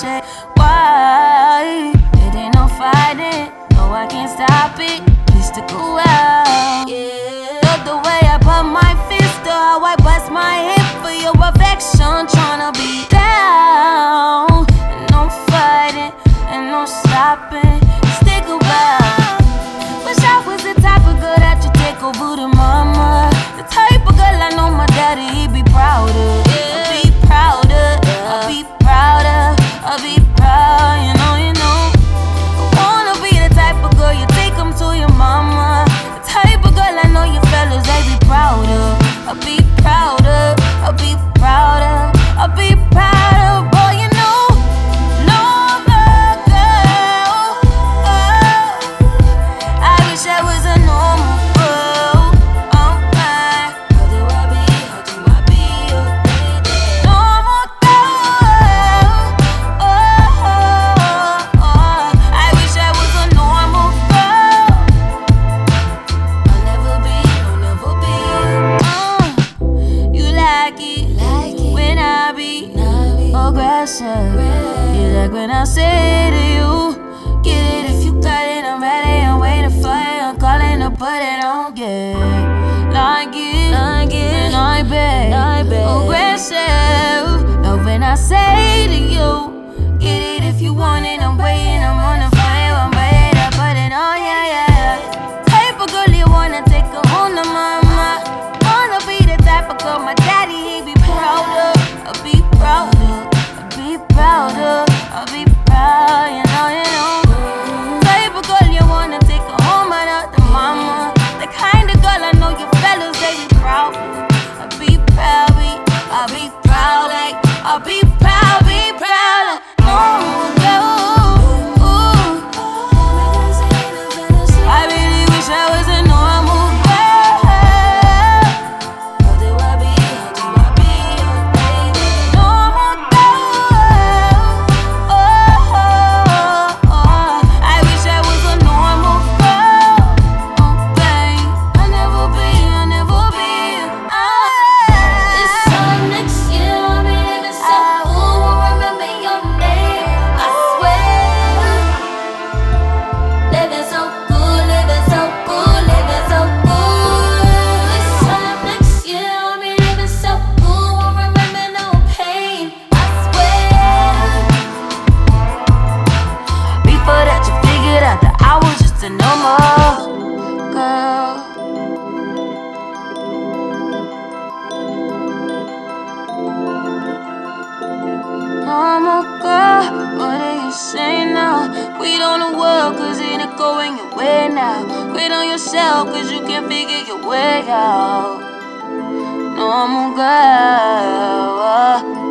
shit. Why? It ain't no fighting, no, I can't stop it. Please stick around. Yeah. Love the way I put my fist to how I bust my hip for your affection. Tryna be down, and no fighting, and no stopping. Stick around. Wish I was the type of girl that you take over to mama. The type of girl I know my daddy, he'd be proud of. I'll be proud of, I'll be proud of, I'll be proud, you know. I wanna be the type of girl you take him to your mama. The type of girl I know your fellas, they be proud of. I'll be proud of, I'll be proud of, I'll be proud of. Boy, you know, no other girl. I wish I was a normal girl. Oh my, how do I be your normal girl? I wish I was a normal girl. I'll never be. You like it when I be aggressive. You like when I say to you, get it if you got it, I'm ready, I'm waiting for it, I'm calling to put it on, yeah. Like it, I bet, aggressive. Love when I say to you, get it if you want it, I'm waiting, I'm on the fire, I'm ready to put it on, yeah. Type of girl you wanna take her home to mama. Wanna be the type of girl my daddy, he be proud of. I'll be proud of, I'll be proud of, I'll be proud, you know. Type of girl you wanna take her home out to mama. The kind of girl I know your fellas, they be proud of. I'll be proud, I'll be proud, like, I'll be proud, like, no girl. I really wish I was a normal girl. How do I be your normal girl? I wish I was a normal girl. Oh, babe, I'll never be. This time next year, I'll be living so cool, won't remember your name, I swear. Living so cool, living so cool, living so cool. This time next year, I'll be living so cool, won't remember no pain, I swear. Before that, you figured out that I was just a normal girl. Normal girl, what do you say now? Quit on the world, cause it ain't going your way now. Quit on yourself, cause you can't figure your way out. Normal girl.